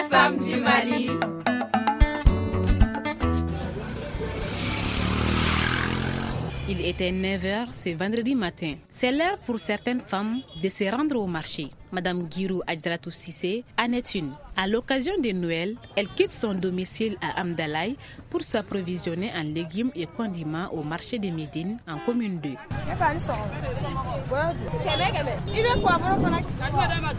femmes du Mali. Il était 9h ce vendredi matin. C'est l'heure pour certaines femmes de se rendre au marché. Madame Girou Adjaratou Sissé en est une. À l'occasion de Noël, elle quitte son domicile à Amdalaï pour s'approvisionner en légumes et condiments au marché de Médine en commune 2.